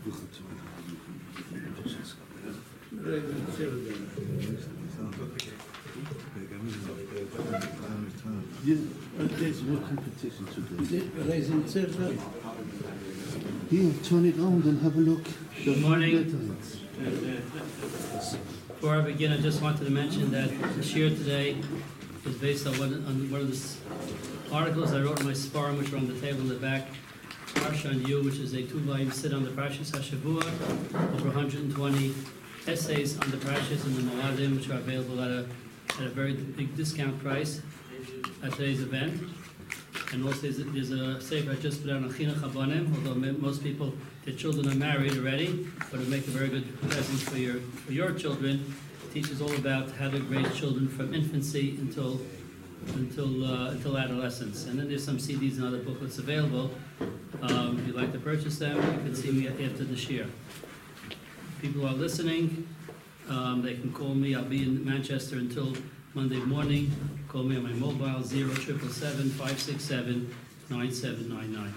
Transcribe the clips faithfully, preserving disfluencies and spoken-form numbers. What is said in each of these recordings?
There's no competition today. Here, turn it on and have a look. Good morning. Before I begin, I just wanted to mention that the shir today is based on one, on one of the articles I wrote in my Sfarim, which are on the table in the back. Parsha on You, which is a two-volume sit on the Parshas HaShavua, over one hundred twenty essays on the Parshas and the Moadim, which are available at a, at a very big discount price at today's event. And also there's a, there's a sefer I just put out on Chinuch Habanim, although most people, their children are married already, but it'll make a very good present for your, for your children. It teaches all about how to raise children from infancy until until uh, until adolescence. And then there's some C Ds and other booklets available. Um, if you'd like to purchase them, you can see me after the shir. People are listening, um, they can call me. I'll be in Manchester until Monday morning. Call me on my mobile, zero triple seven five six seven nine seven nine nine.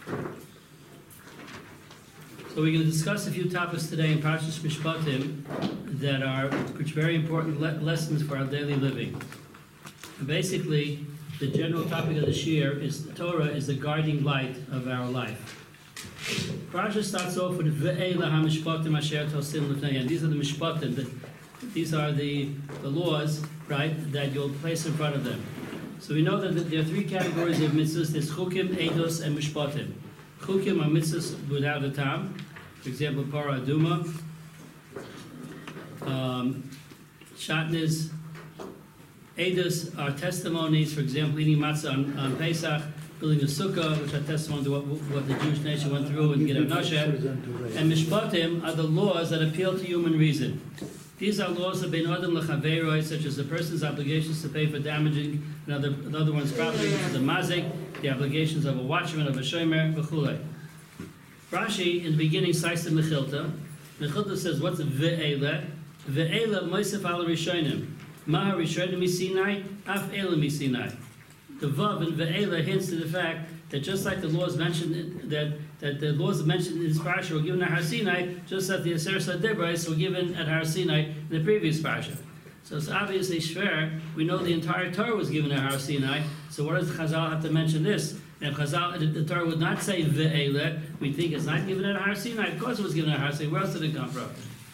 So we're going to discuss a few topics today in Parshas Mishpatim that are which very important le lessons for our daily living. And basically, the general topic of the shir is the Torah is the guiding light of our life. Parasha starts off with Ve'ela HaMishpatim Asher Tosim L'fneihem. These are the Mishpatim, the, these are the, the laws, right, that you'll place in front of them. So we know that there are three categories of mitzvahs. There's Chukim, Eidos, and Mishpatim. Chukim are mitzvahs without a tam. For example, Para Aduma, um, Shatnez. Eidos are testimonies, for example, eating matzah on, on Pesach, building a sukkah, which are testimony to what, what the Jewish nation went through and get a noshet. And Mishpatim are the laws that appeal to human reason. These are laws of Ben Adam L'Chaveroi, such as the person's obligations to pay for damaging another, another one's property, which is a mazik, the obligations of a watchman, of a shomer, v'chulei. Rashi, in the beginning, cites the Mechilta. Mechilta says, what's ve'ele? Ve'ele moisef al rishonim. Maha rishonim misinai, af ele misinai. The vav and ve'ele hints to the fact that just like the laws mentioned, that, that the laws mentioned in this parasha were given at Har Sinai, just like the Aseret Debrais were given at Har Sinai in the previous parasha. So it's obviously shver. We know the entire Torah was given at Har Sinai. So what does Chazal have to mention this? And if Chazal, the, the Torah would not say ve'ele, we think it's not given at Har Sinai. Of course it was given at Har Sinai. Where else did it come from?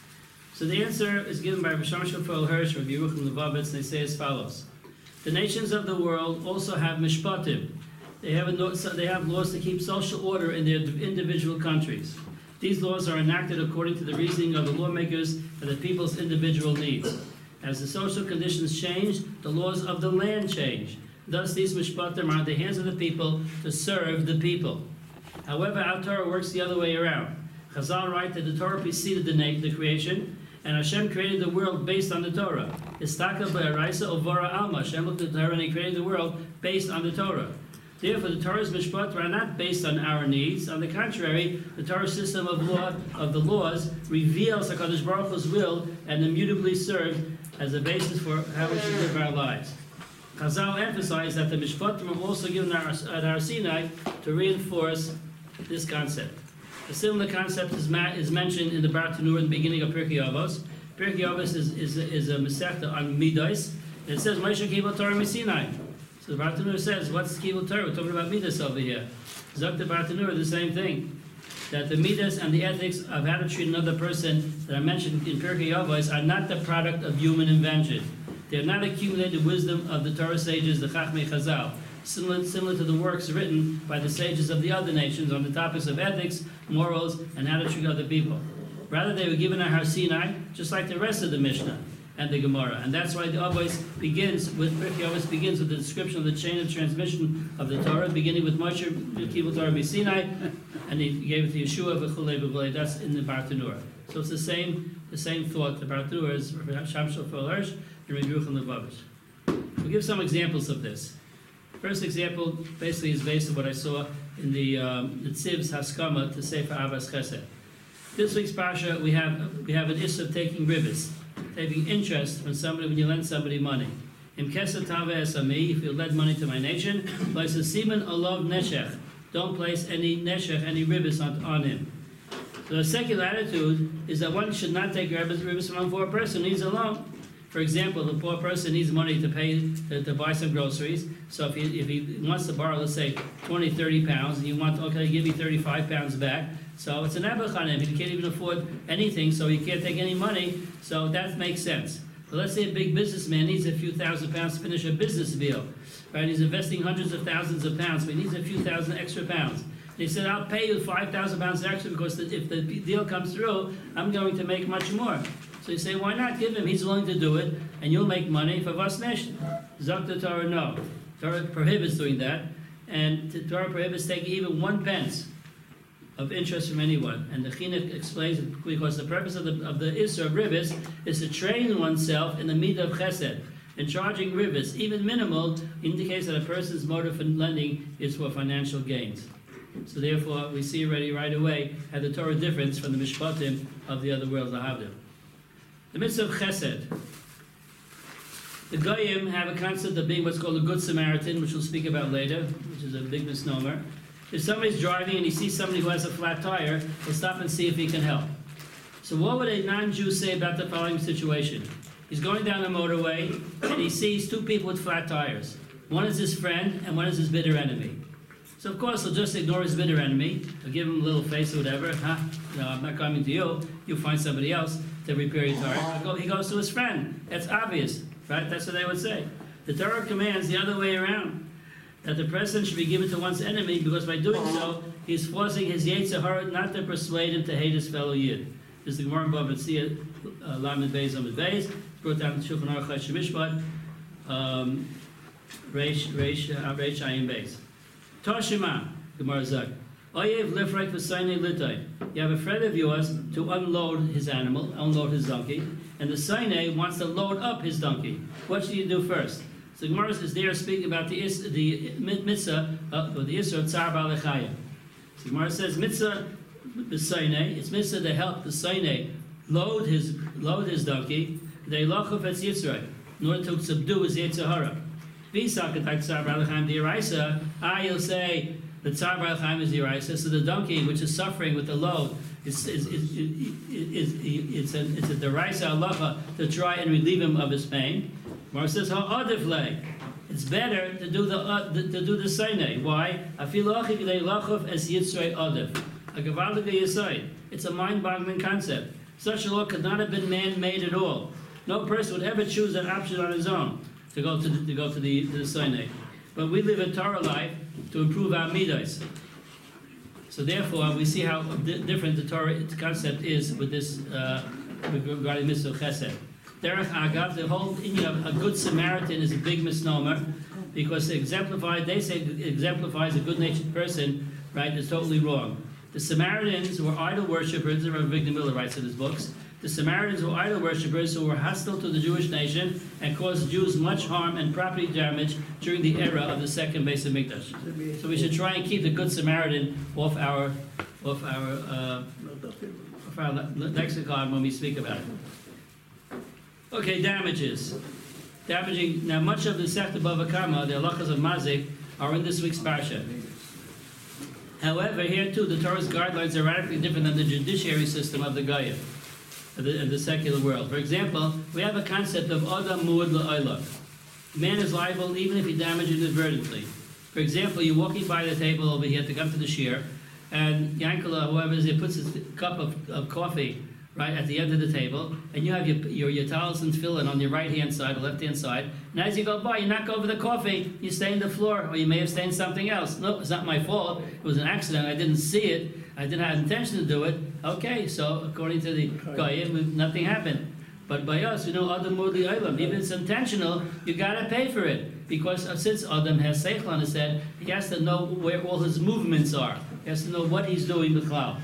So the answer is given by Rav Shlomo Hirsch, Rabbi Yerucham Levovitz, and they say as follows. The nations of the world also have mishpatim. They have, a, they have laws to keep social order in their individual countries. These laws are enacted according to the reasoning of the lawmakers and the people's individual needs. As the social conditions change, the laws of the land change. Thus, these mishpatim are in the hands of the people to serve the people. However, our Torah works the other way around. Chazal write that the Torah preceded the, the creation, and Hashem created the world based on the Torah. Istaka ba'araisa ovara alma. Hashem looked at the Torah and He created the world based on the Torah. Therefore, the Torah's mishpat are not based on our needs. On the contrary, the Torah system of law of the laws reveals HaKadosh Baruch Hu's will and immutably served as a basis for how we should live our lives. Chazal emphasized that the mishpatim were also given at Har Sinai to reinforce this concept. A similar concept is, is mentioned in the Bartanur in the beginning of Pirkei Avos. Pirkei Avos is, is, is a Masechta on Midos. It says, Moshe Kibul Torah Misinai. So the Bartanur says, what's Kibul Torah? We're talking about Midas over here. Zok the Bartanur, the same thing. That the Midas and the ethics of how to treat another person that are mentioned in Pirkei Avos are not the product of human invention. They are not accumulated wisdom of the Torah sages, the Chachmei Chazal. Similar, similar to the works written by the sages of the other nations on the topics of ethics, morals, and how to treat other people. Rather, they were given at Har Sinai, just like the rest of the Mishnah and the Gemara. And that's why the Avos begins with, Pirkei Avos begins with the description of the chain of transmission of the Torah, beginning with Moshe Kibul Torah Sinai, and he gave it to Yeshua, v'chulei v'chulei. That's in the Bartanur. So it's the same, the same thought. The Bartanur is Rav Shlomo Hirsch and Rabbi Yerucham Levovitz. We'll give some examples of this. First example basically is based on what I saw in the um, the Tziv's Haskama to Sefer Avas Chesed. This week's parsha we have we have an issue of taking ribis, taking interest when somebody when you lend somebody money. Im Kesed Taveh Esami, if you lend money to my nation, place a siman alov neshech. Don't place any neshech, any ribis on, on him. So the secular attitude is that one should not take ribbis from a poor person who needs a loan. For example, the poor person needs money to pay to, to buy some groceries. So if he, if he wants to borrow, let's say twenty, thirty pounds, and you want, okay, give me thirty-five pounds back. So it's an ebuch on him. He can't even afford anything, so he can't take any money. So that makes sense. But let's say a big businessman needs a few thousand pounds to finish a business deal. Right? He's investing hundreds of thousands of pounds, but he needs a few thousand extra pounds. He said, I'll pay you five thousand pounds extra because the, if the deal comes through, I'm going to make much more. So you say, why not give him? He's willing to do it, and you'll make money for Vas Nation. Zok the Torah, no. Torah prohibits doing that, and the Torah prohibits taking even one pence of interest from anyone. And the Chinuch explains it because the purpose of the, of the Isra of Rivas is to train oneself in the Midah of Chesed. And charging Rivas, even minimal, indicates that a person's motive for lending is for financial gains. So therefore, we see already right away how the Torah differs from the Mishpatim of the other worlds, the Havdim. The mitzvah of Chesed. The Goyim have a concept of being what's called a good Samaritan, which we'll speak about later, which is a big misnomer. If somebody's driving and he sees somebody who has a flat tire, he'll stop and see if he can help. So what would a non-Jew say about the following situation? He's going down the motorway and he sees two people with flat tires. One is his friend and one is his bitter enemy. So of course he'll just ignore his bitter enemy. He'll give him a little face or whatever. Huh? No, I'm not coming to you. You find somebody else to repair your tire. He goes to his friend. That's obvious, right? That's what they would say. The Torah commands the other way around, that the present should be given to one's enemy, because by doing so, he's forcing his Yetzer Hara not to persuade him to hate his fellow Yid. This is the Gemara in Bava Metzia, uh, Lamed Beis Amud Beis, brought down to Shulchan Aruch Mishpat, um, Reish Reish uh, Reish Ayin Beis. Toshima, Gemara Zak. Oyev lifrek v'saynei litai. You have a friend of yours to unload his animal, unload his donkey, and the saynei wants to load up his donkey. What should you do first? So Gemara is there speaking about the is, the mitzvah, uh, or the isra tzar b'alechaya. So Gemara says mitzvah b'saynei. It's mitzvah to help the saynei load his load his donkey. They lachuf etz yitzray in order to subdue his Yetzer Hara. V'sakat tzar b'alechayim d'iraisa. Ah, you'll say. The Tzar Baruch Chaim is the Yiraisa, so the donkey, which is suffering with the load, is, is, is, is, is, it's a, it's a Deraisa Halacha to try and relieve him of his pain. Mar says, Ha'adif le. It's better to do the uh, to do the Sainei. Why? Afilachi k'dei lachov es yitzrei adif. A gavaldig yisai. It's a mind-boggling concept. Such a law could not have been man-made at all. No person would ever choose that option on his own to go to the, to go to the, to the Sainei. But we live a Torah life to improve our midas. So therefore, we see how different the Torah concept is with this uh, regarding mitzvah chesed. Derech agav, the whole Indian of a good Samaritan is a big misnomer, because it exemplifies, they say it exemplifies a good-natured person, right? It's totally wrong. The Samaritans were idol worshippers, Rabbi Avigdor Miller writes in his books. The Samaritans were idol worshippers who were hostile to the Jewish nation and caused Jews much harm and property damage during the era of the second Beis Hamikdash. So we should try and keep the Good Samaritan off our, off our, uh, off our lexicon when we speak about it. Okay, damages. Damaging. Now, much of the Sechta Bava Kama, the halachas of Mazik, are in this week's parsha. However, here too, the Torah's guidelines are radically different than the judiciary system of the Goyim. Of the, of the secular world. For example, we have a concept of Adam Muad La'olam. Man is liable even if he damages inadvertently. For example, you're walking by the table over here to come to the shir, and Yankala, whoever is, he puts his cup of, of coffee right at the end of the table, and you have your your, your towels and tefillin on your right-hand side or left-hand side, and as you go by, you knock over the coffee, you stain the floor, or you may have stained something else. No, it's not my fault. It was an accident. I didn't see it. I didn't have intention to do it. Okay, so according to the Goyim, nothing happened. But by us, you know, Adam Mudi Olam, even if it's intentional, you gotta pay for it. Because since Adam has Seichel on his head, he has to know where all his movements are. He has to know what he's doing with Klal.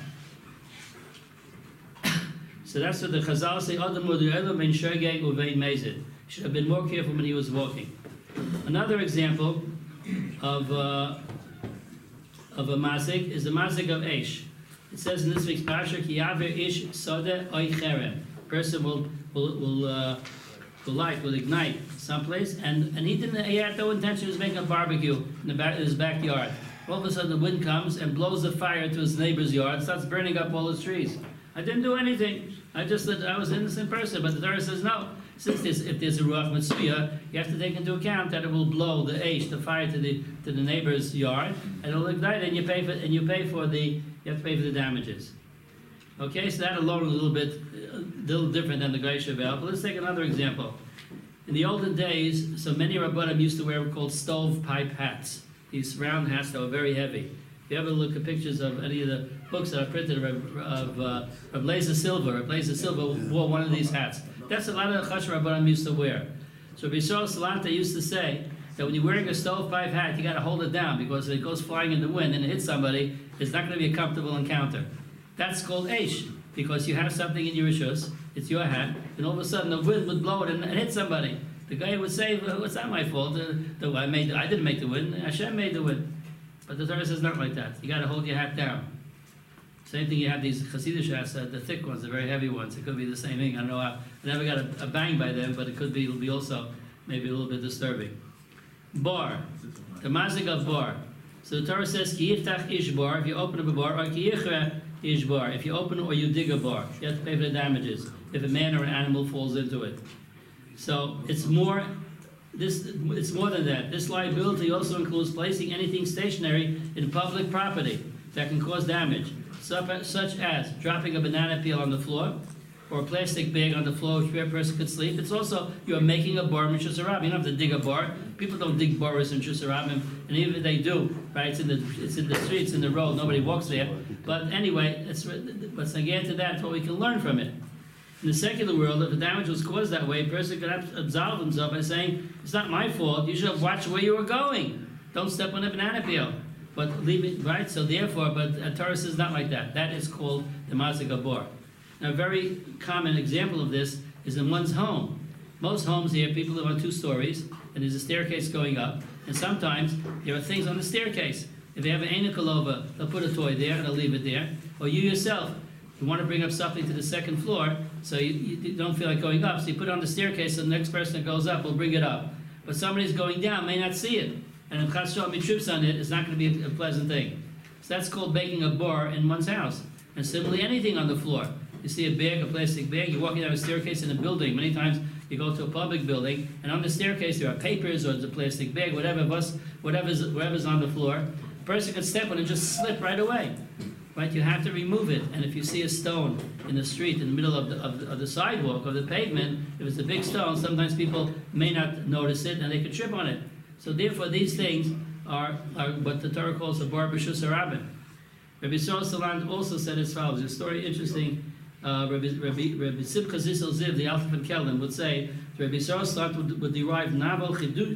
So that's what the Chazal say, Adam Mudi Olam in Shogeg Uvein Mezid. Should have been more careful when he was walking. Another example of uh, of a mazik is the mazik of Eish. It says in this week's parsha, Ki yaver ish sodeh oy cherem. Person will will will, uh, will light, will ignite someplace, and and he didn't. He had no intention of making a barbecue in the back in his backyard. All of a sudden the wind comes and blows the fire to his neighbor's yard and starts burning up all his trees. I didn't do anything. I just said I was an innocent person. But the Torah says no. Since there's, if there's a ruach mitzvah, you have to take into account that it will blow the eish, the fire, to the to the neighbor's yard, and it'll ignite, and you pay for and you pay for the you have to pay for the damages. Okay, so that alone is a little bit a little different than the Geisha Vel. But let's take another example. In the olden days, so many Rabbanim used to wear what were called stovepipe hats. These round hats that were very heavy. If you ever look at pictures of any of the books that are printed of, of, uh, of Laser Silver, Laser Silver wore one of these hats. That's a lot of the Chash Rabbanim used to wear. So Bishol Salanta used to say that when you're wearing a stovepipe hat, you got to hold it down, because if it goes flying in the wind and it hits somebody, it's not going to be a comfortable encounter. That's called Eish, because you have something in your rishus, it's your hat, and all of a sudden the wind would blow it and, and hit somebody. The guy would say, well, it's not my fault. The, the, I, made, I didn't make the wind, Hashem made the wind. But the Torah says not like that. You got to hold your hat down. Same thing, you have these Hasidic hats, uh, the thick ones, the very heavy ones. It could be the same thing. I don't know, I, I never got a, a bang by them, but it could be, it'll be also maybe a little bit disturbing. Bar, the mazik of bar. So the Torah says, Ki yiftach ish bar, if you open up a bar, or ki yichra ish bar, if you open or you dig a bar. You have to pay for the damages if a man or an animal falls into it. So it's more, this, it's more than that. This liability also includes placing anything stationary in public property that can cause damage, such as dropping a banana peel on the floor, or a plastic bag on the floor which a person could sleep. It's also, you're making a bar in Shus Harabim. You don't have to dig a bar. People don't dig bars in Shus Harabim, and even if they do, right, it's in the it's in the streets, in the road, nobody walks there. But anyway, it's, but again to that, what we can learn from it. In the secular world, if the damage was caused that way, a person could absolve himself by saying, it's not my fault, you should have watched where you were going. Don't step on a banana peel. But leave it, right? So therefore, but a Torah says not like that. That is called the mazik abor. Now, a very common example of this is in one's home. Most homes here, people live on two stories, and there's a staircase going up, and sometimes there are things on the staircase. If they have an anikalova, they'll put a toy there, and they'll leave it there. Or you yourself, you want to bring up something to the second floor, so you, you don't feel like going up, so you put it on the staircase, and the next person that goes up will bring it up. But somebody's going down may not see it, and if Chas Shalom trips on it, it's not going to be a, a pleasant thing. So that's called baking a bar in one's house. And similarly, anything on the floor. You see a bag, a plastic bag, you're walking down a staircase in a building. Many times you go to a public building, and on the staircase there are papers or there's a plastic bag, whatever, whatever's, whatever's on the floor. A person could step on it and just slip right away. Right? You have to remove it. And if you see a stone in the street, in the middle of the, of the, of the sidewalk, of the pavement, if it's a big stone, sometimes people may not notice it and they could trip on it. So therefore, these things are, are what the Torah calls a bar b'shus harabim. Rabbi Yisrael Salant also said as follows. A story interesting. Uh, Rabbi, Rabbi, Rabbi Simcha Zissel Ziv, the Alter from Kelden, would say Rabbi Yisrael Salant would, would derive navel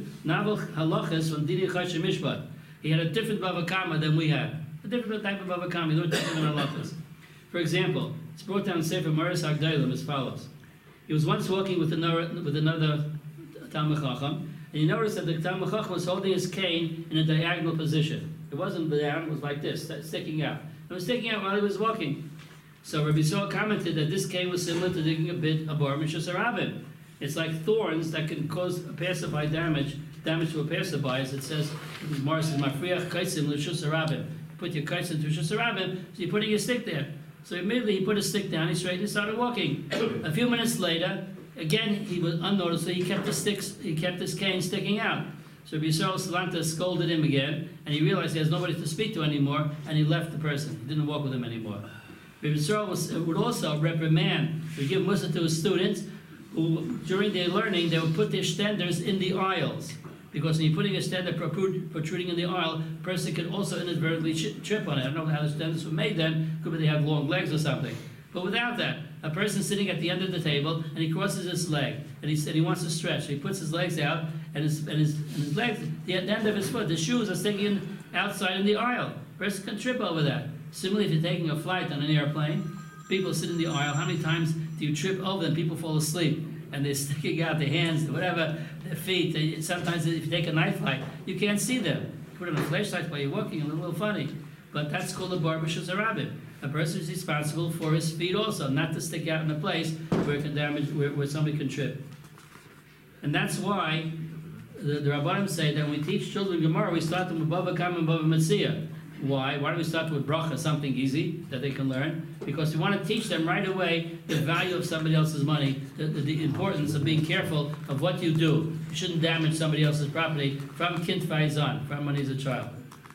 halachas from Dini Chashem Mishpat. He had a different Bava Kama than we had. A different type of Bava Kama. He learned different halachas. For example, it's brought down in Sefer Maris Hagdailim as follows. He was once walking with another with another Talmid Chacham, and he noticed that the Talmid Chacham was holding his cane in a diagonal position. It wasn't down, it was like this, sticking out. It was sticking out while he was walking. So Rabbi Yisrael commented that this cane was similar to digging a bit of bar b'shus harabim. It's like thorns that can cause a passerby damage, damage to a passerby, as it says, Mars says, Mafriach kaitzim l'shus harabim. You put your kites into Shus Harabim, so you're putting your stick there. So immediately he put his stick down, he straightened and started walking. A few minutes later, again, he was unnoticed, so he kept the sticks, he kept his cane sticking out. So Rabbi Yisrael Salanta scolded him again, and he realized he has nobody to speak to anymore, and he left the person. He didn't walk with him anymore. Rabbi Yisrael was, would also reprimand, would give mussar to his students, who during their learning, they would put their stenders in the aisles. Because when you're putting a stender protruding in the aisle, a person can also inadvertently trip on it. I don't know how the stenders were made then, could be they have long legs or something. But without that, a person sitting at the end of the table, and he crosses his leg, and he said he wants to stretch. So he puts his legs out, and his, and his, and his legs, the end of his foot, the shoes are sticking outside in the aisle. A person can trip over that. Similarly, if you're taking a flight on an airplane, people sit in the aisle. How many times do you trip over them? People fall asleep, and they're sticking out their hands, whatever, their feet. Sometimes if you take a night flight, you can't see them. You put on a flashlight while you're walking, a little funny. But that's called a bar b'shus harabim. A person is responsible for his feet also, not to stick out in a place where it can damage, where, where somebody can trip. And that's why the, the Rabbanim say that when we teach children Gemara, we start them with Bava Kama and Bava Metzia. Why? Why do we start with bracha, something easy that they can learn? Because we want to teach them right away the value of somebody else's money, the, the, the importance of being careful of what you do. You shouldn't damage somebody else's property from kind faizan, from when he's a child.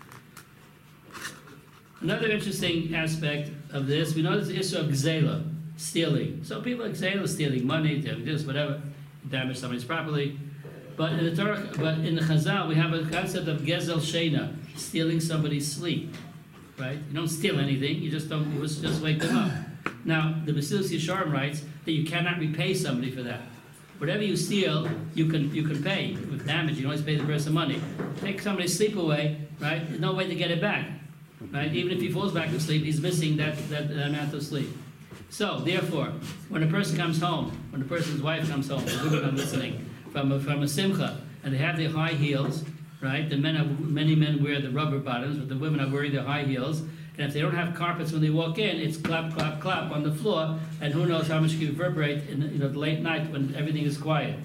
Another interesting aspect of this, we know there's the issue of gzela, stealing. So people like gzela, stealing money, doing this, whatever, damage somebody's property. But in the Torah, but in the Chazal, we have a concept of gezel sheina, stealing somebody's sleep, right? You don't steal anything; you just don't. You just wake them up. Now, the Mesilas Yesharim writes that you cannot repay somebody for that. Whatever you steal, you can you can pay with damage. You can always pay the person money. Take somebody's sleep away, right? There's no way to get it back, right? Even if he falls back to sleep, he's missing that that, that amount of sleep. So, therefore, when a person comes home, when a person's wife comes home, the women are listening. From a, from a simcha, and they have their high heels, right? The men have, many men wear the rubber bottoms, but the women are wearing their high heels. And if they don't have carpets when they walk in, it's clap, clap, clap on the floor, and who knows how much can reverberate in the, you know, the late night when everything is quiet.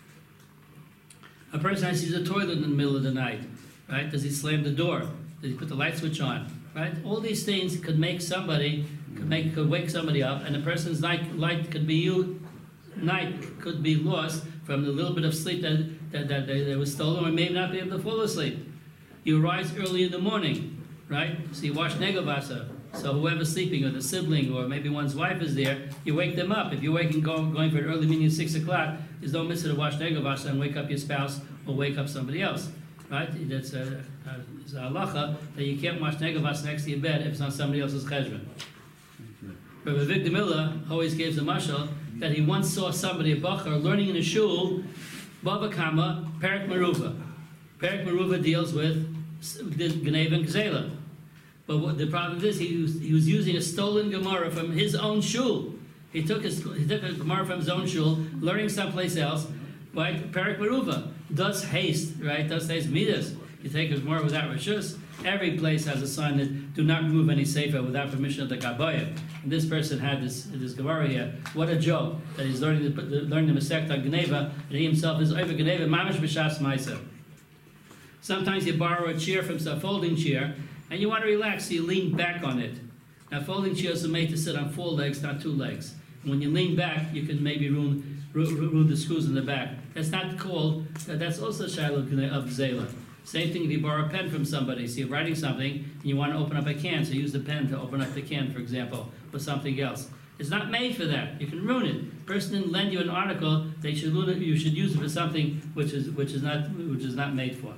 A person has to use a toilet in the middle of the night, right? Does he slam the door? Does he put the light switch on, right? All these things could make somebody, could make, could wake somebody up, and a person's night light could be you, night could be lost from the little bit of sleep that, that, that, that was stolen, or may not be able to fall asleep. You rise early in the morning, right? So you wash negavasa. So whoever's sleeping, or the sibling, or maybe one's wife is there, you wake them up. If you're waking, go, going for an early meeting at six o'clock, there's no mitzvah to wash negavasa and wake up your spouse or wake up somebody else, right? That's a, a, a halacha that you can't wash negavasa next to your bed if it's not somebody else's cheshbon. Rabbi Victor Miller always gives a mashal that he once saw somebody, a bachar, learning in a shul, Bava Kama, Perik Meruva. Perik Meruva deals with Gneva and Gzela. But what the problem is, he was, he was using a stolen Gemara from his own shul. He took, his, he took a Gemara from his own shul, learning someplace else, right? Perik Meruva. Does haste, right? Does haste midas. You take a Gemara without Rishus. Every place has a sign that do not remove any sefer without permission of the Kabbalah. And this person had this this Gemara here. What a joke that he's learning the, learning the Masechta on Gneva, and he himself is over Gneva, mamash b'shas ma'aser. Sometimes you borrow a chair from a folding chair, and you want to relax, so you lean back on it. Now, folding chairs are made to sit on four legs, not two legs. And when you lean back, you can maybe ruin, ruin, ruin the screws in the back. That's not called. That's also shiloh of Zela. Same thing if you borrow a pen from somebody. So you're writing something, and you want to open up a can, so use the pen to open up the can, for example, or something else. It's not made for that. You can ruin it. The person didn't lend you an article. They should ruin it. You should use it for something which is which is not which is not made for.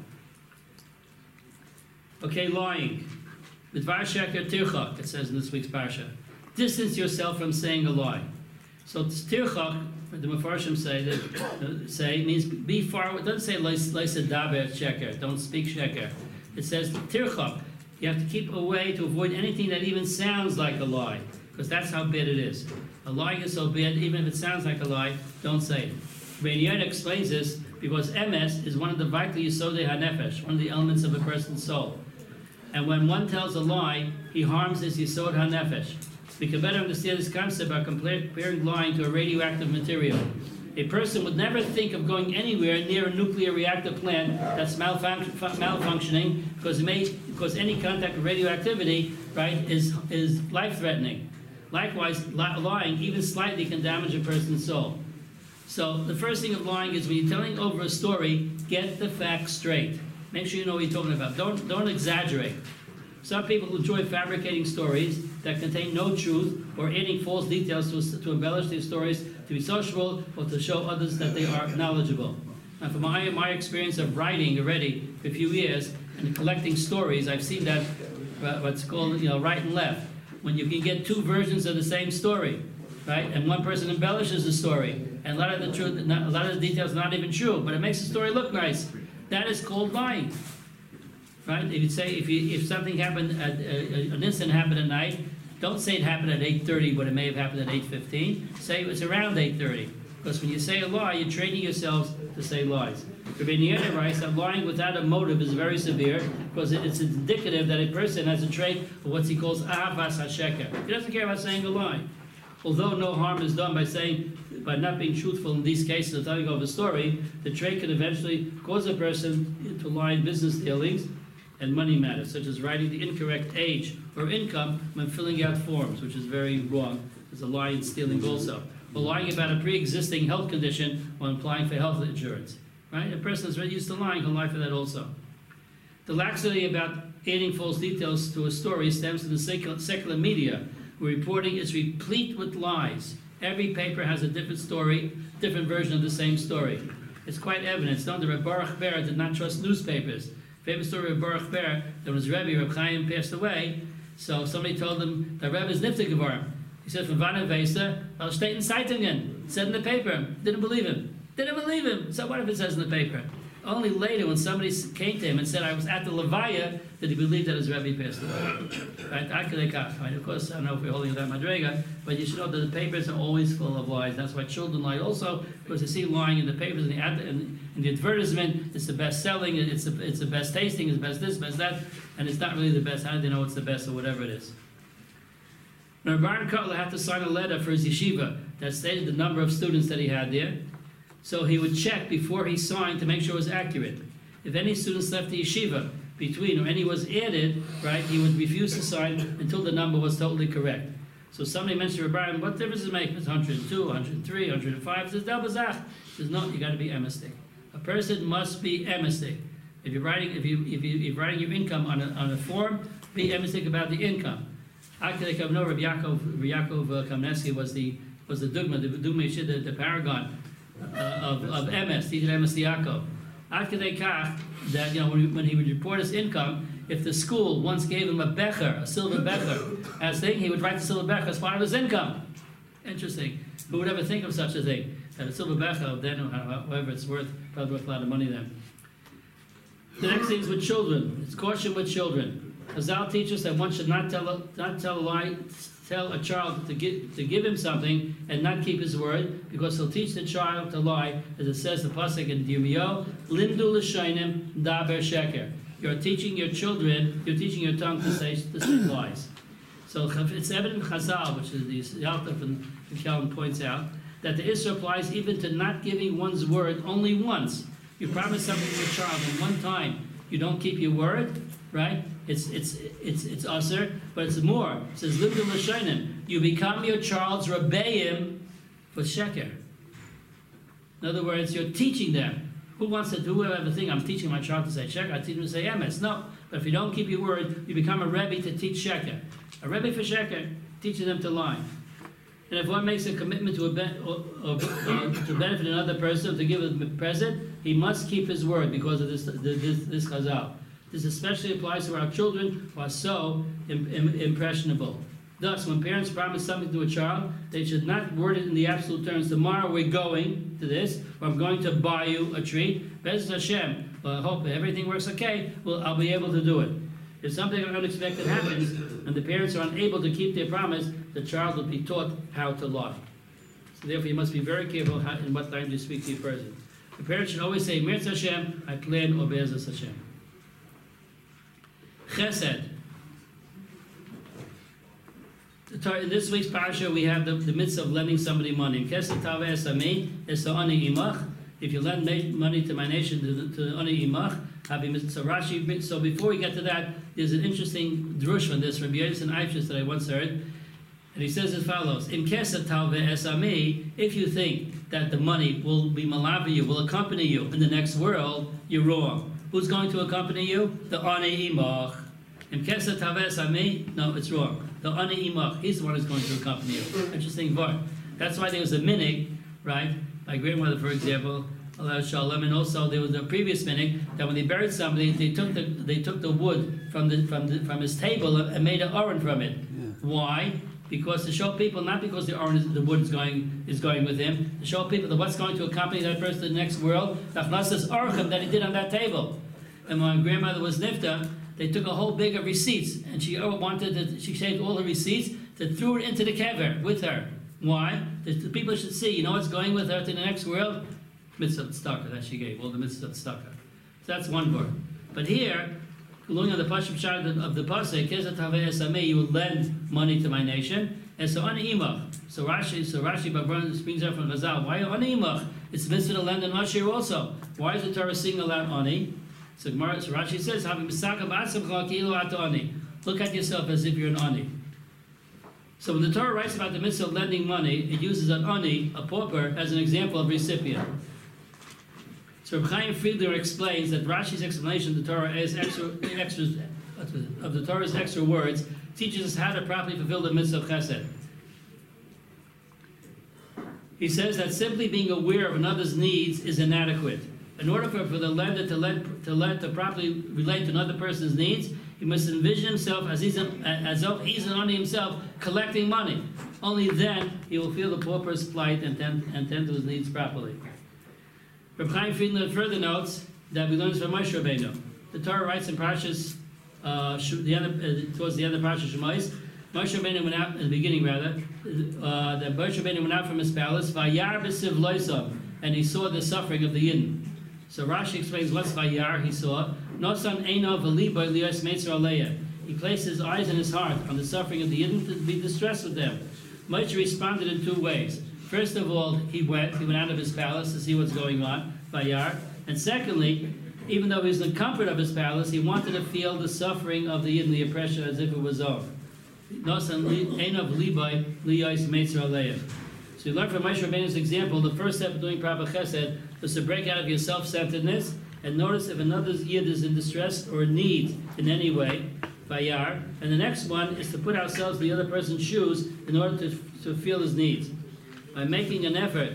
Okay, lying. Midvar sheker tirchak, it says in this week's parsha. Distance yourself from saying a lie. So tirchak, the Mefarshim say that uh, say means be far. It doesn't say leisa daber sheker. Don't speak sheker. It says tirchak. You have to keep away to avoid anything that even sounds like a lie, because that's how bad it is. A lie is so bad, even if it sounds like a lie, don't say it. Rabbi Yehuda explains this because emes is one of the vital yisodei hanefesh, one of the elements of a person's soul. And when one tells a lie, he harms his yisod hanefesh. We can better understand this concept by comparing lying to a radioactive material. A person would never think of going anywhere near a nuclear reactor plant that's malfunc- malfunctioning because, it may, because any contact with radioactivity, right, is, is life-threatening. Likewise, li- lying, even slightly, can damage a person's soul. So the first thing of lying is when you're telling over a story, get the facts straight. Make sure you know what you're talking about. Don't, don't exaggerate. Some people enjoy fabricating stories that contain no truth or adding false details to, to embellish these stories to be sociable or to show others that they are knowledgeable. And from my, my experience of writing already for a few years and collecting stories, I've seen that uh, what's called, you know, right and left. When you can get two versions of the same story, right? And one person embellishes the story, and a lot of the truth, not, a lot of the details not even true, but it makes the story look nice. That is called lying, right? If you say if you if something happened, at, uh, an incident happened at night, don't say it happened at eight thirty, but it may have happened at eight fifteen. Say it was around eight thirty, because when you say a lie, you're training yourselves to say lies. Rabbi Yehuda writes that lying without a motive is very severe, because it's indicative that a person has a trait of what he calls ahavas hasheker. He doesn't care about saying a lie. Although no harm is done by saying, by not being truthful in these cases of telling of a story, the trait can eventually cause a person to lie in business dealings and money matters, such as writing the incorrect age or income when filling out forms, which is very wrong. There's a lie in stealing also. Or lying about a pre-existing health condition when applying for health insurance. Right? A person that's really used to lying can lie for that also. The laxity about adding false details to a story stems from the secular, secular media, where reporting is replete with lies. Every paper has a different story, different version of the same story. It's quite evident. It's known that Reb Baruch Ber did not trust newspapers. Famous story of Baruch Ber, that was Rebbe, Reb Chaim passed away, so somebody told him that Rebbe is niftig geworden. He said, from Vanna Weser, well, steht in Zeitungen, said in the paper. Didn't believe him. Didn't believe him. So what if it says in the paper? Only later, when somebody came to him and said, I was at the Levaya, did he believe that his Rebbe passed away. Right? Right? Of course, I don't know if we're holding that madrega, but you should know that the papers are always full of lies. That's why children lie also, because they see lying in the papers and the, ad in, in the advertisement. It's the best selling, it's the, it's the best tasting, it's the best this, best that, and it's not really the best. How do they know it's the best or whatever it is? Now, Baron Kotler had to sign a letter for his yeshiva that stated the number of students that he had there. So he would check before he signed to make sure it was accurate. If any students left the yeshiva between or any was added, right, he would refuse to sign until the number was totally correct. So somebody mentioned to Rabbi, what difference does it make if it's one hundred two, one hundred three, one hundred five? He says, Del Bazach. He says, no, you got to be emistic. A person must be emistic. If you're writing, if you if you if you're writing your income on a on a form, be emistic about the income. Actually, I know Rabbi Yaakov, Rabbi Yaakov Kamneski was the was the dugma, the dugma, the, the paragon. Uh, of, of M S, teacher M S Yaakov. After they kach, that you know when, when he would report his income, if the school once gave him a becher, a silver becher, as thing, he would write the silver becher as part of his income. Interesting. Who would ever think of such a thing? That a silver becher, then however it's worth, probably worth a lot of money then. The next thing is with children. It's caution with children. Chazal teaches that one should not tell a, not tell a lie. Tell a child to give, to give him something and not keep his word, because he'll teach the child to lie, as it says the pasuk in Yirmiyahu, Limdu l'shainim daber sheker. You're teaching your children, you're teaching your tongue to say, to say lies. So it's evident in Chazal, which is the Yalta from Kelm points out, that the Isra applies even to not giving one's word only once. You promise something to your child, and one time you don't keep your word, right? It's it's it's it's usher, but it's more. It says Libdu l'shainim. You become your child's rebbeim for sheker. In other words, you're teaching them. Who wants to do whatever thing? I'm teaching my child to say sheker. I teach him to say emes. No, but if you don't keep your word, you become a rebbe to teach sheker. A rebbe for sheker, teaching them to lie. And if one makes a commitment to a be or, or, or to benefit another person, to give a present, he must keep his word because of this this this chazal. This especially applies to our children who are so im im impressionable. Thus, when parents promise something to a child, they should not word it in the absolute terms. Tomorrow we're going to this, or I'm going to buy you a treat. Bez Hashem. Well, I hope everything works okay. Well, I'll be able to do it. If something unexpected happens and the parents are unable to keep their promise, the child will be taught how to lie. So therefore, you must be very careful how, in what time you speak to your person. The parents should always say, Mirz Hashem, I plan, or Bez Hashem. Chesed. In this week's parasha, we have the, the mitzvah of lending somebody money. Chesed taveh esami es ani imach. If you lend money to my nation, to, to ani imach, so Rashi. So before we get to that, there's an interesting drush from this from Yedison Eifshitz that I once heard, and he says as follows: In Chesed taveh esami, if you think that the money will be malavi you, will accompany you in the next world, you're wrong. Who's going to accompany you? The Ani Imach. In Kesed Taves Ami, no, it's wrong. The Ani Imach, he's the one who's going to accompany you. Interesting word. That's why there was a minig, right? My grandmother, for example, Allah Shalom, and also there was a previous minig that when they buried somebody, they took the they took the wood from the from the from his table and made an oren from it. Yeah. Why? Because to show people, not because the orange, the wood is going is going with him, to show people that what's going to accompany that person to the next world, the achnasas orchim that he did on that table. And when my grandmother was nifta, they took a whole bag of receipts, and she wanted to, she saved all the receipts, to threw it into the kever with her. Why? That the people should see, you know what's going with her to the next world? Mitzvah tzedakah that she gave, all the mitzvah tzedakah. So that's one word. But here, Looking at the Pashut Shad of the Pasuk, Kesat Havei Esameh, you will lend money to my nation. And so Ani Imach. So Rashi, so Rashi Babron brings out from Chazal. Why Ani Imach? It's mitzvah to lend an Ashir also. Why is the Torah singling out Ani? So, Gemara, so Rashi says, look at yourself as if you're an Ani. So when the Torah writes about the mitzvah of lending money, it uses an Ani, a pauper, as an example of recipient. So Reb Chaim Friedler explains that Rashi's explanation of the Torah is extra, extra, of the Torah's extra words teaches us how to properly fulfill the mitzvah of chesed. He says that simply being aware of another's needs is inadequate. In order for, for the lender to let to let to properly relate to another person's needs, he must envision himself as he's an, as though he's an Ani himself collecting money. Only then he will feel the pauper's plight and tend, and tend to his needs properly. Reb Chaim Friedler further notes that we learn this from Moshe Rabbeinu. The Torah writes in Parashas, uh, the other, uh, towards the end of Parashas Shemais, Moshe Rabbeinu went out, in the beginning rather, uh, that Moshe Rabbeinu went out from his palace, Vayar b'siv loisav, and he saw the suffering of the Yidden. So Rashi explains what's Vayar he saw. Nosan einav v'liba liyos meitzer aleya. He placed his eyes and his heart on the suffering of the Yidden to be distressed with them. Moshe responded in two ways. First of all, he went, he went out of his palace to see what's going on, Vayar. And secondly, even though he was in the comfort of his palace, he wanted to feel the suffering of the Yidden, the oppression, as if it was own. Nosan einav v'liba liyos meitzer aleya. So you learn from Moshe Rabbeinu's example, the first step of doing proper chesed was to break out of your self-centeredness and notice if another's yid is in distress or in need in any way, vayar. And the next one is to put ourselves in the other person's shoes in order to, to feel his needs. By making an effort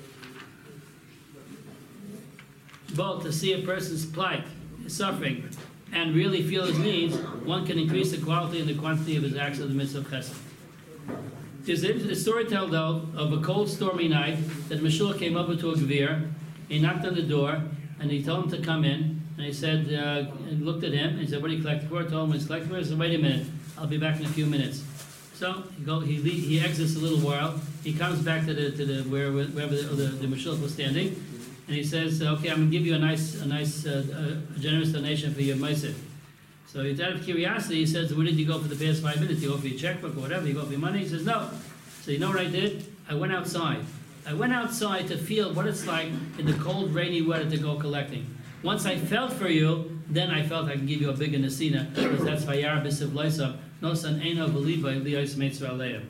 both to see a person's plight, his suffering, and really feel his needs, one can increase the quality and the quantity of his acts of the mitzvah of chesed. There's a story told though of a cold, stormy night that Meshulach came over to a gvir. He knocked on the door and he told him to come in. And he said, uh, and looked at him and he said, "What are you collecting for?" I told him, "He's collecting for." He said, "Wait a minute, I'll be back in a few minutes." So he go, he he exits a little while. He comes back to the to the where wherever the, the, the Meshulach was standing, and he says, "Okay, I'm going to give you a nice a nice uh, a generous donation for your ma'aseh." So he's out of curiosity. He says, "Where did you go for the past five minutes? You go for your checkbook or whatever? You go for your money?" He says, "No." So you know what I did? I went outside. I went outside to feel what it's like in the cold, rainy weather to go collecting. Once I felt for you, then I felt I can give you a bigger nesina, because that's vayar b'siv loisav, nosan einav v'liba liyos meitzer aleya.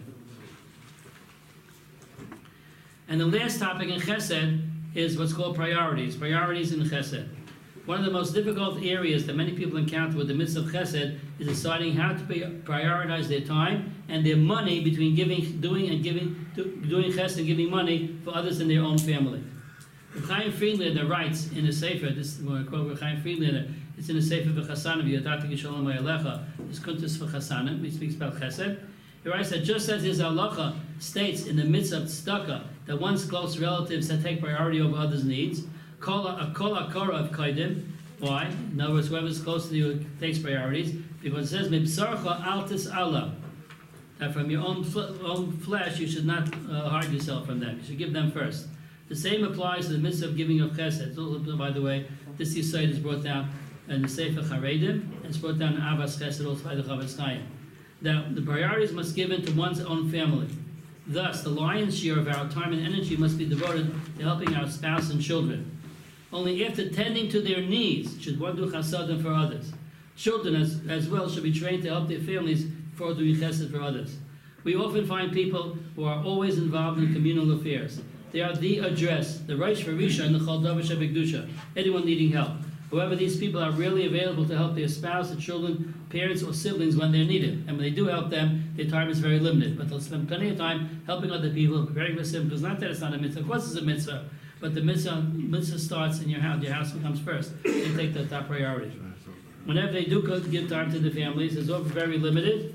And the last topic in chesed is what's called priorities. Priorities in chesed. One of the most difficult areas that many people encounter with the mitzvah of chesed is deciding how to prioritize their time and their money between giving, doing and giving, doing chesed and giving money for others in their own family. Reb Chaim Friedlander writes in a sefer, this is what I quote Reb Chaim Friedlander, it's in a sefer v'chasanim, v'yatati kisholem ha'yalecha, this kuntus v'chasanim, he speaks about chesed. He writes that just as his halacha states in the mitzvah of tzedakah that one's close relatives that take priority over others' needs, Kol akora of kaidim. Why? In other words, whoever's close to you takes priorities, because it says mibsarcha altis Allah, that from your own fl own flesh you should not uh, hide yourself from them. You should give them first. The same applies to the mitzvah of giving of chesed. Also, by the way, this yesod is brought down in the Sefer Charedim, and it's brought down in Avas Chesed also by the Chavetz Chaim. Now, the priorities must be given to one's own family. Thus, the lion's share of our time and energy must be devoted to helping our spouse and children. Only after tending to their needs should one do chasadim for others. Children as, as well should be trained to help their families before doing chesed for others. We often find people who are always involved in communal affairs. They are the address, the Reish Varisha and the Chol Davar Shebekdusha, anyone needing help. However, these people are rarely available to help their spouse, their children, parents, or siblings when they're needed. And when they do help them, their time is very limited. But they'll spend plenty of time helping other people, preparing for simple. It's not that it's not a mitzvah. Of course it's a mitzvah. But the mitzvah, mitzvah starts in your house. Your house comes first. They take the top priority. Whenever they do give time to the families, it's often very limited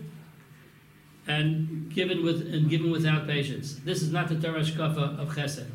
and given with and given without patience. This is not the Torah shkafa of chesed.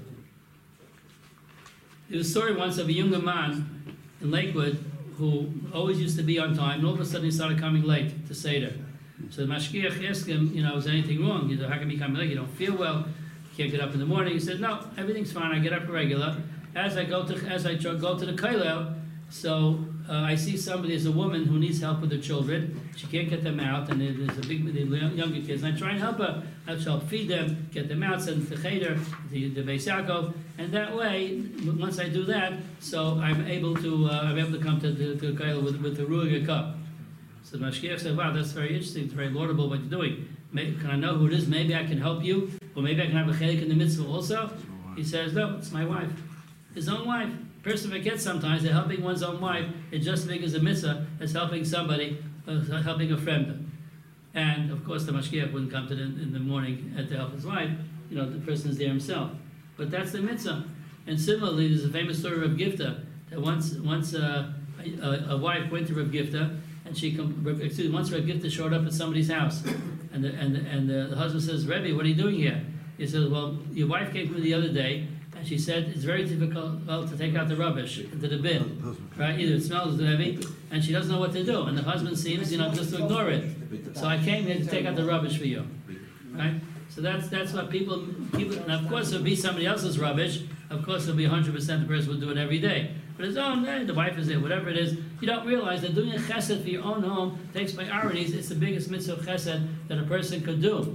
There was a story once of a younger man in Lakewood who always used to be on time, and all of a sudden he started coming late to Seder. So the mashgiach asked him, you know, is anything wrong? He said, how come you come late? You don't feel well. You can't get up in the morning. He said, no, everything's fine. I get up regular. As I go to as I go to the kollel, so uh, I see somebody as a woman who needs help with her children. She can't get them out, and there's a big, the younger kids. And I try and help her. I help feed them, get them out, send them to Cheder, the the Beis Yaakov, and that way, once I do that, so I'm able to uh, I'm able to come to the to Kaila with with the Ruger cup. So the Mashgiach said, "Wow, that's very interesting. It's very laudable what you're doing. Maybe, can I know who it is? Maybe I can help you, or maybe I can have a chelik in the mitzvah also." He says, "No, it's my wife, his own wife." Person forgets sometimes that helping one's own wife is just as big as a mitzvah as helping somebody, uh, helping a friend. And of course, the mashgiach wouldn't come to the, in the morning to help his wife. You know, the person is there himself. But that's the mitzvah. And similarly, there's a famous story of Rav Gifta that once, once uh, a, a wife went to Rav Gifta, and she, com- excuse me, once Rav Gifta showed up at somebody's house, and the, and the, and the, the husband says, "Rebbe, what are you doing here?" He says, "Well, your wife came to me the other day, and she said it's very difficult well, to take out the rubbish into the bin, right? Either it smells too heavy, and she doesn't know what to do. And the husband seems, you know, just to ignore it. So I came here to take out the rubbish for you, right? So that's that's what people people. And of course, it'll be somebody else's rubbish. Of course, it'll be one hundred percent the person will do it every day. But his own, eh, the wife is there, whatever it is. You don't realize that doing a chesed for your own home takes priorities. It's the biggest mitzvah of chesed that a person could do.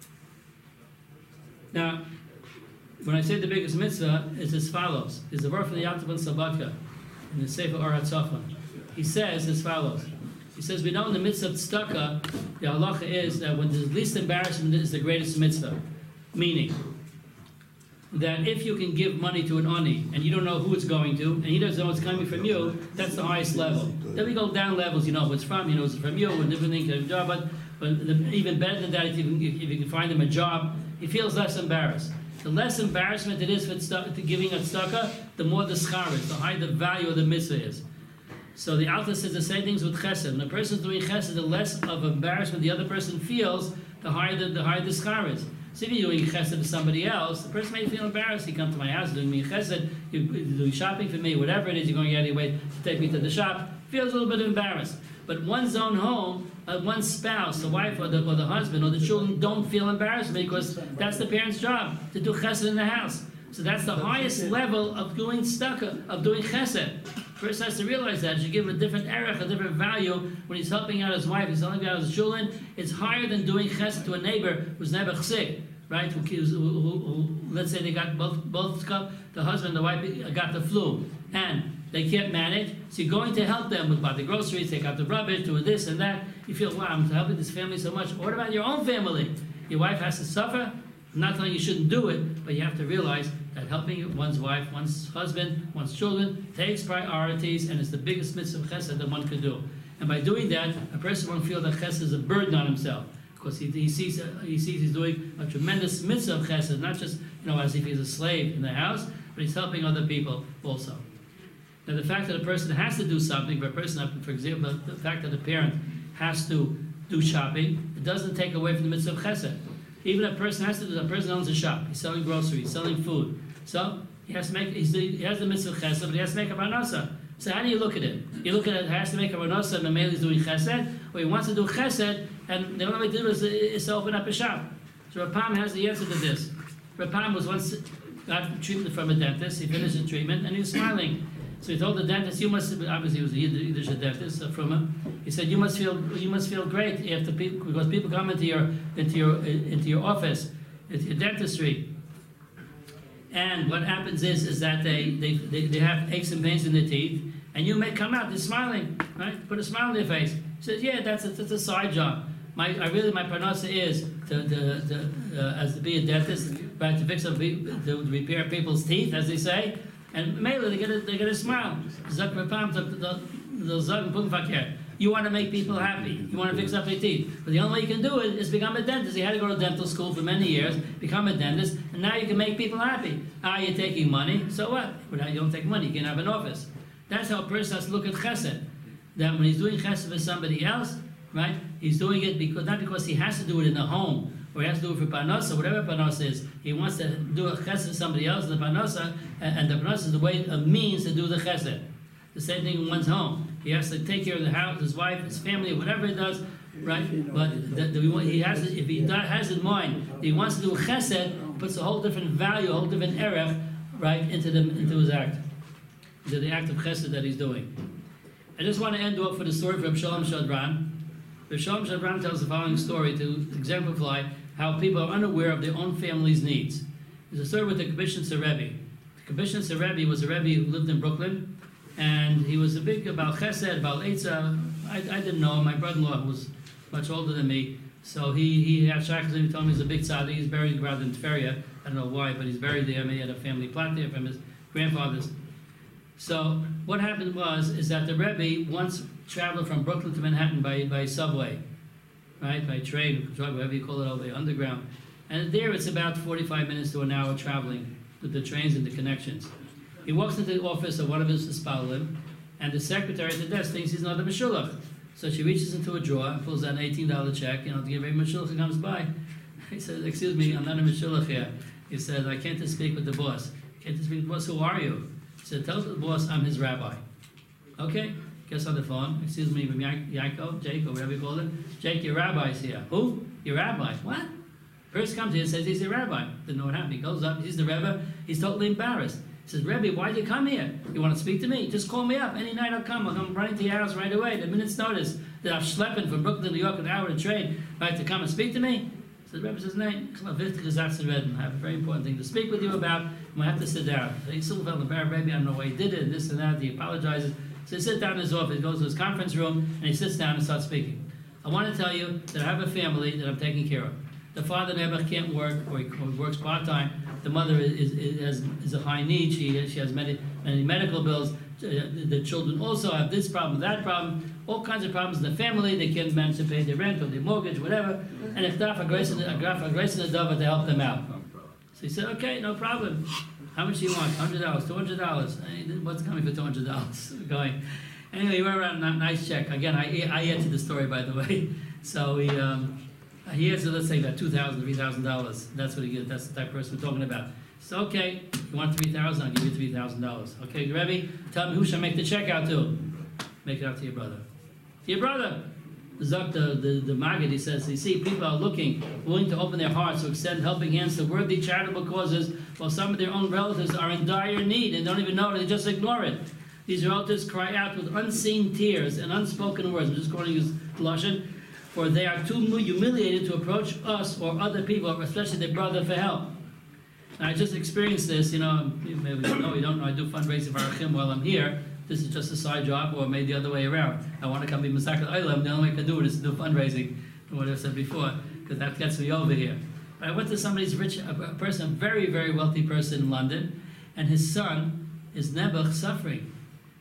Now, when I say the biggest mitzvah, it's as follows. It's the word from the Yom Tov Sabatka in the Sefer Orat Tzafon. He says as follows. He says, we know in the mitzvah of tzedakah, the halacha is that when there's least embarrassment is the greatest mitzvah. Meaning that if you can give money to an ani and you don't know who it's going to, and he doesn't know it's coming from you, that's the highest level. Then we go down levels, you know who it's from, you know it's from you, and different things, a job, but, but the, even better than that, if you, can, if you can find him a job, he feels less embarrassed. The less embarrassment it is for tzedakah, to giving a tzedakah, the more the schar is, the higher the value of the mitzvah is. So the Alta says the same things with chesed. When a person is doing chesed, the less of embarrassment the other person feels, the higher the, the higher the schar is. So if you're doing chesed to somebody else, the person may feel embarrassed. You come to my house doing me chesed, you're doing shopping for me, whatever it is, you're going out of your way to take me to the shop, feels a little bit embarrassed. But one's own home, uh, one's spouse, the wife or the, or the husband or the children don't feel embarrassed because that's the parent's job, to do chesed in the house. So that's the highest level of doing tzedakah, of doing chesed. First has to realize that. You give a different erech, a different value when he's helping out his wife, he's helping out his children. It's higher than doing chesed to a neighbor who's never chsik, right? Who, who, who, who, let's say they got both, both the husband and the wife got the flu, and they can't manage, so you're going to help them with buy the groceries, take out the rubbish, doing this and that. You feel, wow, I'm helping this family so much. What about your own family? Your wife has to suffer. I'm not telling you shouldn't do it, but you have to realize that helping one's wife, one's husband, one's children takes priorities, and it's the biggest mitzvah of chesed that one can do. And by doing that, a person won't feel that chesed is a burden on himself, because he, he sees he sees he's doing a tremendous mitzvah of chesed, not just you know as if he's a slave in the house, but he's helping other people also. Now, the fact that a person has to do something, for a person, for example, the fact that a parent has to do shopping, it doesn't take away from the mitzvah of chesed. Even a person has to do, a person owns a shop, he's selling groceries, he's selling food. So he has to make, he's the, he has the mitzvah of chesed, but he has to make a parnasa. So how do you look at it? You look at it, he has to make a parnasa, and the male is doing chesed, or he wants to do chesed, and the only way to do is, is to open up a shop. So Rav Pam has the answer to this. Rav Pam was once, got treatment from a dentist, he finished the treatment, and he was smiling. So he told the dentist, "You must." Obviously, he was a Yiddish dentist uh, from him. He said, "You must feel. You must feel great after people, because people come into your into your into your office, into your dentistry. And what happens is is that they they, they, they have aches and pains in their teeth, and you may come out, they're smiling, right? Put a smile on their face." He says, "Yeah, that's a, that's a side job. My I really my parnasa is to to, to uh, as to be a dentist, right? To fix up to repair people's teeth, as they say." And mainly they get a, they get a smile. You want to make people happy. You want to fix up their teeth. But the only way you can do it is become a dentist. You had to go to dental school for many years, become a dentist, and now you can make people happy. Ah, you're taking money, so what? Well, now you don't take money, you can have an office. That's how a person has to look at chesed. That when he's doing chesed for somebody else, right, he's doing it because not because he has to do it in the home, or he has to do it for parnasa, whatever parnasa is. He wants to do a chesed for somebody else in the parnasa, and the parnasa is the way, a means to do the chesed. The same thing in one's home. He has to take care of the house, his wife, his family, whatever he does, right? But the, the, he has, if he has in mind that he wants to do a chesed, puts a whole different value, a whole different erech, right, into the into his act, into the act of chesed that he's doing. I just want to end off with a story from Shalom Shadran. The Shalom Shadran tells the following story to exemplify how people are unaware of their own family's needs. There's a story with the Kabishitzer Rebbe. The Kabishitzer Rebbe was a Rebbe who lived in Brooklyn, and he was a big Baal Chesed, Baal Eitzah. I, I didn't know him. My brother-in-law was much older than me, so he, he had shakos, and he told me he's a big tzaddik. He's buried rather in Tveria. I don't know why, but he's buried there. I mean, he had a family plot there from his grandfather's. So what happened was, is that the Rebbe once traveled from Brooklyn to Manhattan by, by subway, right, by train, whatever you call it over there, underground. And there it's about forty-five minutes to an hour traveling with the trains and the connections. He walks into the office of one of his Spalim, and the secretary at the desk thinks he's not a Meshulach. So she reaches into a drawer and pulls out an eighteen dollar check, you know, to give every Meshulach who comes by. He says, excuse me, I'm not a Meshulach here. He said, I can't just speak with the boss. Can't just speak with the boss, who are you? He said, tell the boss I'm his rabbi. Okay, gets on the phone. Excuse me, Yaakov, Jake, or whatever you call it. Jake, your rabbi's here. Who? Your rabbi. What? First comes here and says he's the rabbi. Didn't know what happened. He goes up, he's the Rebbe. He's totally embarrassed. He says, Rebbe, why'd you come here? You want to speak to me? Just call me up. Any night I'll come. I'll come running to your house right away. The minute's notice that I'm schlepping from Brooklyn to New York an hour to train, right, to come and speak to me. So the Rebbe says, no, I have a very important thing to speak with you about. I'm going to have to sit down. So he still felt embarrassed. Rebbe, I don't know why he did it, and this and that. He apologizes. So he sits down in his office, he goes to his conference room, and he sits down and starts speaking. I want to tell you that I have a family that I'm taking care of. The father never can't work, or he works part-time. The mother is, is, is, is a high need. She, she has many, many medical bills. The children also have this problem, that problem, all kinds of problems in the family. They can't manage to pay their rent or their mortgage, whatever. And if Daf Grace and the Dava to help them out. So he said, okay, no problem. How much do you want? one hundred dollars, two hundred dollars. What's coming for two hundred dollars? Going. Anyway, he went around a nice check. Again, I, I answered the story, by the way. So he, um, he answered, let's say, about two thousand dollars, three thousand dollars. That's what he gets. That's the type of person we're talking about. So, okay, you want three thousand dollars? I'll give you three thousand dollars. Okay, Rebbe, tell me who should I make the check out to? Make it out to your brother. To your brother. Zok, the, the, the Maggid, he says, you see, people are looking, willing to open their hearts to extend helping hands to worthy charitable causes, while some of their own relatives are in dire need and don't even know it, they just ignore it. These relatives cry out with unseen tears and unspoken words. I'm just going to use Lashon, for they are too humiliated to approach us or other people, especially their brother, for help. And I just experienced this, you know, maybe you know, you don't know, I do fundraising for Achim while I'm here. This is just a side job, or maybe the other way around. I want to come be Masakat Eilam, the only way I can do it is to do fundraising, what I said before, because that gets me over here. But I went to somebody's rich, a person, a very, very wealthy person in London, and his son is Nebuch suffering.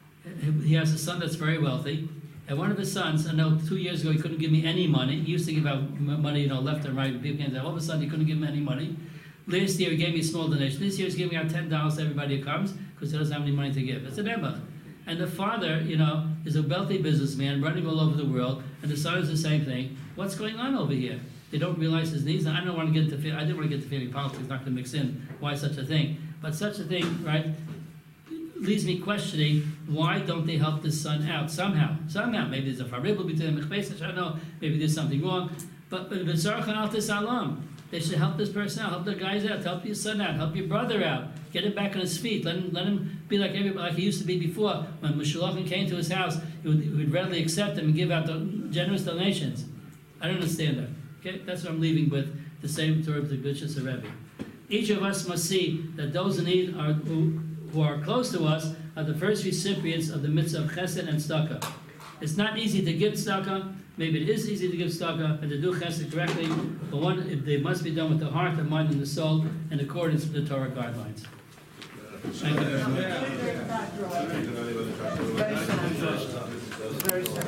He has a son that's very wealthy, and one of his sons, I know two years ago he couldn't give me any money. He used to give out money, you know, left and right, people can't say, all of a sudden he couldn't give me any money. Last year he gave me a small donation. This year he's giving out ten dollars to everybody who comes, because he doesn't have any money to give. It's a Nebuch. And the father, you know, is a wealthy businessman running all over the world, and the son is the same thing. What's going on over here? They don't realize his needs. And I don't want to get into, I didn't want to get to family politics, not to mix in why such a thing. But such a thing, right, leaves me questioning, why don't they help this son out somehow? Somehow, maybe there's a faribel between them, I don't know, maybe there's something wrong. But but they should help this person out, help the guys out, help your son out, help your brother out, get him back on his feet, let him, let him be like everybody, like he used to be before. When Meshulachim came to his house, he would, he would readily accept him and give out the generous donations. I don't understand that. Okay, that's what I'm leaving with, the same Torah of the Kabishitzer Rebbe. Each of us must see that those in need are, who, who are close to us are the first recipients of the mitzvah of chesed and tzedakah. It's not easy to give tzedakah. Maybe it is easy to give tzedakah and to do chesed correctly, but one, they must be done with the heart, the mind, and the soul in accordance with the Torah guidelines. Thank you very much.